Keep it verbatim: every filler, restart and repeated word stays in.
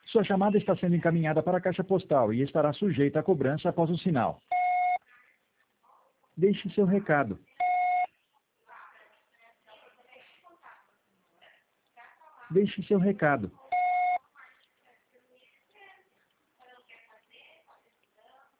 Sua chamada está sendo encaminhada para a caixa postal e estará sujeita a cobrança após o sinal. Deixe seu recado. Deixe seu recado.